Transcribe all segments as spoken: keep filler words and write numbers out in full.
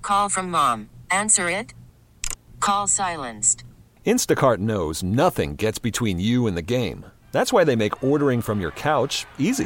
Call from mom. Answer it. Call silenced. Instacart knows nothing gets between you and the game. That's why they make ordering from your couch easy.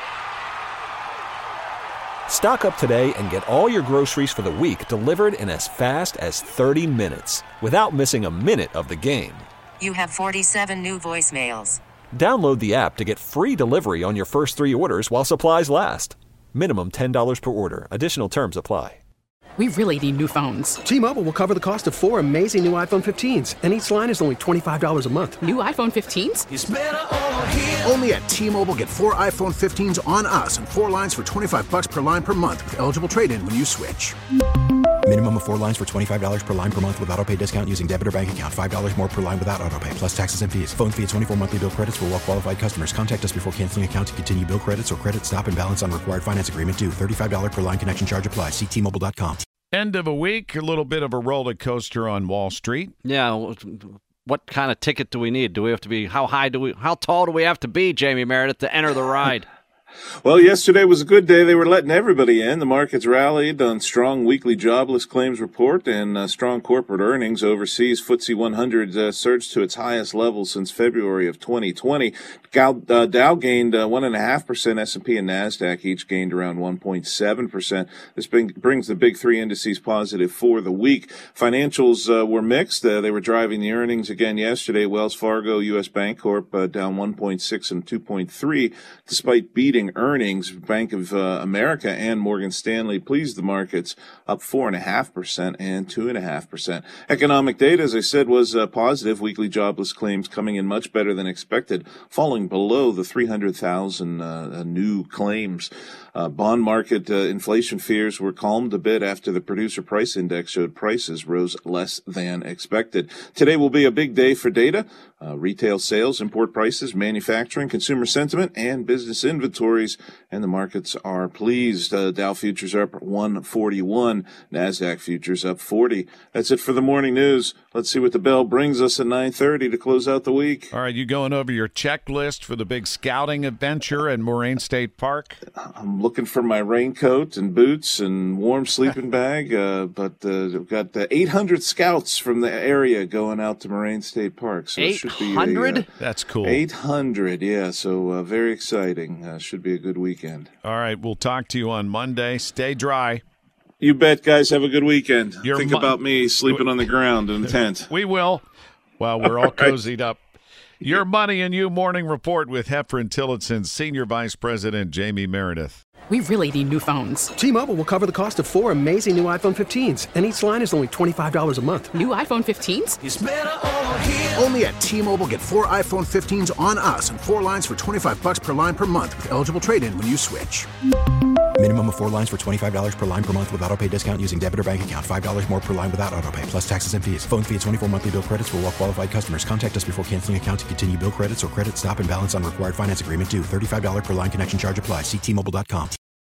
Stock up today and get all your groceries for the week delivered in as fast as thirty minutes without missing a minute of the game. You have forty-seven new voicemails. Download the app to get free delivery on your first three orders while supplies last. Minimum ten dollars per order. Additional terms apply. We really need new phones. T-Mobile will cover the cost of four amazing new iPhone fifteens, and each line is only twenty-five dollars a month. New iPhone fifteens? It's better over here. Only at T-Mobile, get four iPhone fifteens on us and four lines for twenty-five bucks per line per month with eligible trade-in when you switch. Minimum of four lines for twenty-five dollars per line per month with autopay discount using debit or bank account. five dollars more per line without autopay, plus taxes and fees. Phone fee at twenty-four monthly bill credits for well-qualified customers. Contact us before canceling account to continue bill credits or credit stop and balance on required finance agreement due. thirty-five dollars per line connection charge applies. See T Mobile dot com. End of a week, a little bit of a roller coaster on Wall Street. Yeah, what kind of ticket do we need? Do we have to be, how high do we, how tall do we have to be, Jamie Meredith, to enter the ride? Well, yesterday was a good day. They were letting everybody in. The markets rallied on strong weekly jobless claims report and uh, strong corporate earnings. Overseas, F T S E one hundred uh, surged to its highest level since February of twenty twenty. Dow, uh, Dow gained uh, one point five percent. S and P and NASDAQ each gained around one point seven percent. This bring, brings the big three indices positive for the week. Financials uh, were mixed. Uh, they were driving the earnings again yesterday. Wells Fargo, U S. Bancorp uh, down one point six and two point three despite beating earnings. Bank of uh, America and Morgan Stanley pleased the markets, up four point five percent and two point five percent. Economic data, as I said, was uh, positive. Weekly jobless claims coming in much better than expected, falling below the three hundred thousand uh, new claims. Uh, bond market uh, inflation fears were calmed a bit after the producer price index showed prices rose less than expected. Today will be a big day for data. Uh, retail sales, import prices, manufacturing, consumer sentiment, and business inventories. And the markets are pleased. Uh, Dow futures are up one forty-one. NASDAQ futures up forty. That's it for the morning news. Let's see what the bell brings us at nine thirty to close out the week. All right, you going over your checklist for the big scouting adventure at Moraine State Park? I'm looking for my raincoat and boots and warm sleeping bag, uh, but uh, I've got uh, eight hundred scouts from the area going out to Moraine State Park. So it should be eight hundred? uh, That's cool. eight hundred, yeah. So uh, very exciting. Uh, should be a good weekend. All right, we'll talk to you on Monday. Stay dry. You bet, guys. Have a good weekend. Your Think mo- about me sleeping on the ground in a tent. We will. Well, we're all, all right. cozied up. Your Money and You Morning Report with Heffron Tillotson, Senior Vice President Jamie Meredith. We really need new phones. T-Mobile will cover the cost of four amazing new iPhone fifteens, and each line is only twenty-five dollars a month. New iPhone fifteens? It's better over here. Only at T-Mobile, get four iPhone fifteens on us and four lines for twenty-five bucks per line per month with eligible trade-in when you switch. Minimum of four lines for twenty-five dollars per line per month with autopay discount using debit or bank account. five dollars more per line without autopay, plus taxes and fees. Phone fee at twenty-four monthly bill credits for well-qualified customers. Contact us before canceling account to continue bill credits or credit stop and balance on required finance agreement due. thirty-five dollars per line connection charge applies. See T Mobile dot com.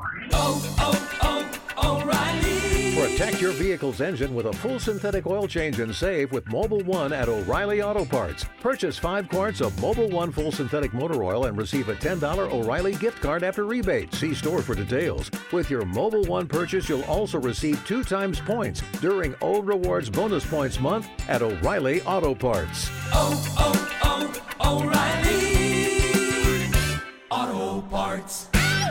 Oh, oh, oh, O'Reilly. Protect your vehicle's engine with a full synthetic oil change and save with Mobil one at O'Reilly Auto Parts. Purchase five quarts of Mobil one full synthetic motor oil and receive a ten dollars O'Reilly gift card after rebate. See store for details. With your Mobil one purchase, you'll also receive two times points during O Rewards Bonus Points Month at O'Reilly Auto Parts. Oh, oh, oh, O'Reilly Auto Parts.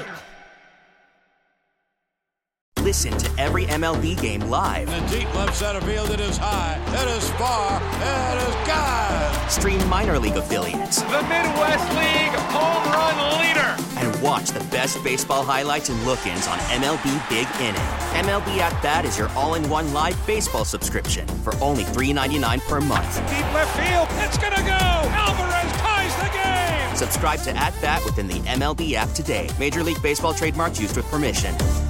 Listen to every M L B game live. In the deep left center field, it is high, it is far, it is gone. Stream minor league affiliates. The Midwest League home run leader. And watch the best baseball highlights and look-ins on M L B Big Inning. M L B At Bat is your all-in-one live baseball subscription for only three dollars and ninety-nine cents per month. Deep left field, it's gonna go. Alvarez ties the game. Subscribe to At Bat within the M L B app today. Major League Baseball trademarks used with permission.